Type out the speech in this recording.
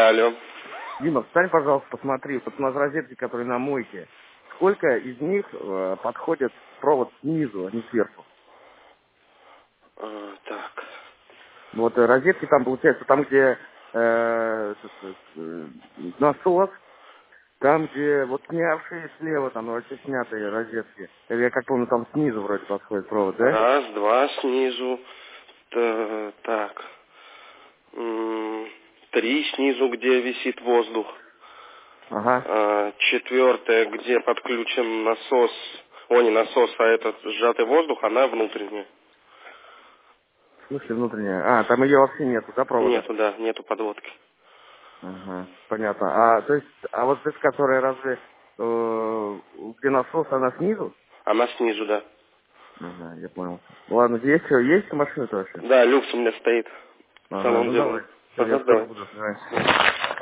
Алло. Дима, встань, пожалуйста, посмотри, вот у нас розетки, которые на мойке. Сколько из них подходит провод снизу, а не сверху? Так. Вот розетки там, получается, там, где насос, там, где вот снявшие слева, там вообще снятые розетки. Я как помню, там снизу вроде подходит провод, да? Раз, два снизу. Так. 3 снизу, где висит воздух. Ага. 4, где подключен насос. Не насос, а этот сжатый воздух, она внутренняя. В смысле внутренняя? Там ее вообще нету, да, провода? Нету, да, нету подводки. Ага, понятно. То есть, вот здесь, которая разве, где насос, она снизу? Она снизу, да. Ага, я понял. Ладно, есть машина-то вообще? Да, люкс у меня стоит. Ага, Салон ну давай. делаю. Все, я Ага, скоро давай. буду. Давай.